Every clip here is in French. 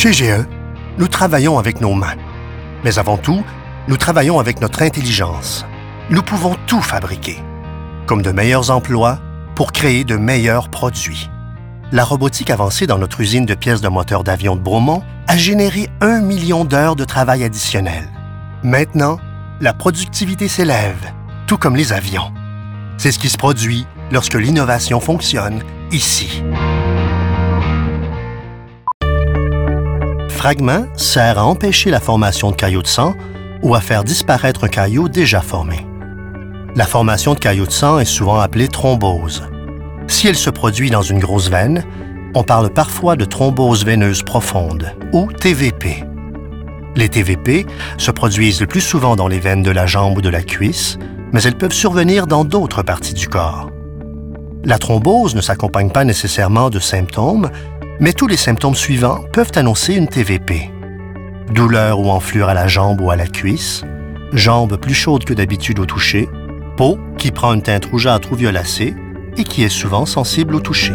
Chez GE, nous travaillons avec nos mains. Mais avant tout, nous travaillons avec notre intelligence. Nous pouvons tout fabriquer, comme de meilleurs emplois pour créer de meilleurs produits. La robotique avancée dans notre usine de pièces de moteurs d'avion de Bromont a généré 1 million d'heures de travail additionnelles. Maintenant, la productivité s'élève, tout comme les avions. C'est ce qui se produit lorsque l'innovation fonctionne ici. Fragment sert à empêcher la formation de caillots de sang ou à faire disparaître un caillot déjà formé. La formation de caillots de sang est souvent appelée thrombose. Si elle se produit dans une grosse veine, on parle parfois de thrombose veineuse profonde, ou TVP. Les TVP se produisent le plus souvent dans les veines de la jambe ou de la cuisse, mais elles peuvent survenir dans d'autres parties du corps. La thrombose ne s'accompagne pas nécessairement de symptômes, mais tous les symptômes suivants peuvent annoncer une TVP. Douleur ou enflure à la jambe ou à la cuisse, jambes plus chaudes que d'habitude au toucher, peau qui prend une teinte rougeâtre ou violacée, et qui est souvent sensible au toucher.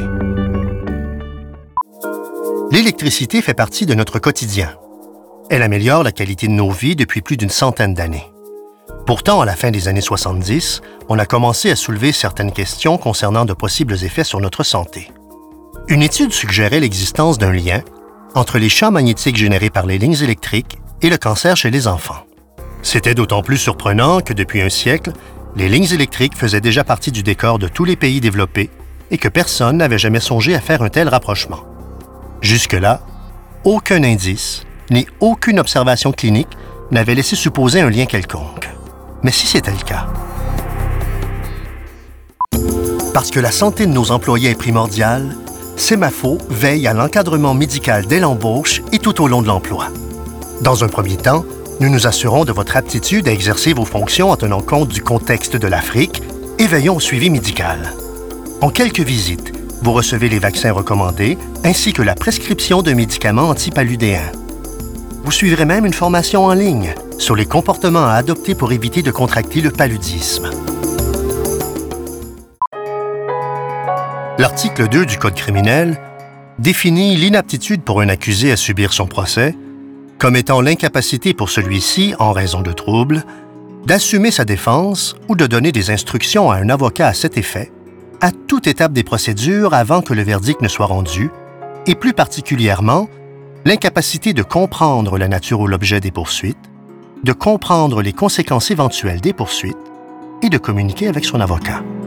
L'électricité fait partie de notre quotidien. Elle améliore la qualité de nos vies depuis plus d'une centaine d'années. Pourtant, à la fin des années 70, on a commencé à soulever certaines questions concernant de possibles effets sur notre santé. Une étude suggérait l'existence d'un lien entre les champs magnétiques générés par les lignes électriques et le cancer chez les enfants. C'était d'autant plus surprenant que depuis un siècle, les lignes électriques faisaient déjà partie du décor de tous les pays développés et que personne n'avait jamais songé à faire un tel rapprochement. Jusque-là, aucun indice ni aucune observation clinique n'avait laissé supposer un lien quelconque. Mais si c'était le cas? Parce que la santé de nos employés est primordiale, Semafo veille à l'encadrement médical dès l'embauche et tout au long de l'emploi. Dans un premier temps, nous nous assurons de votre aptitude à exercer vos fonctions en tenant compte du contexte de l'Afrique et veillons au suivi médical. En quelques visites, vous recevez les vaccins recommandés ainsi que la prescription de médicaments antipaludéens. Vous suivrez même une formation en ligne sur les comportements à adopter pour éviter de contracter le paludisme. L'article 2 du Code criminel définit l'inaptitude pour un accusé à subir son procès comme étant l'incapacité pour celui-ci, en raison de troubles, d'assumer sa défense ou de donner des instructions à un avocat à cet effet, à toute étape des procédures avant que le verdict ne soit rendu, et plus particulièrement, l'incapacité de comprendre la nature ou l'objet des poursuites, de comprendre les conséquences éventuelles des poursuites et de communiquer avec son avocat.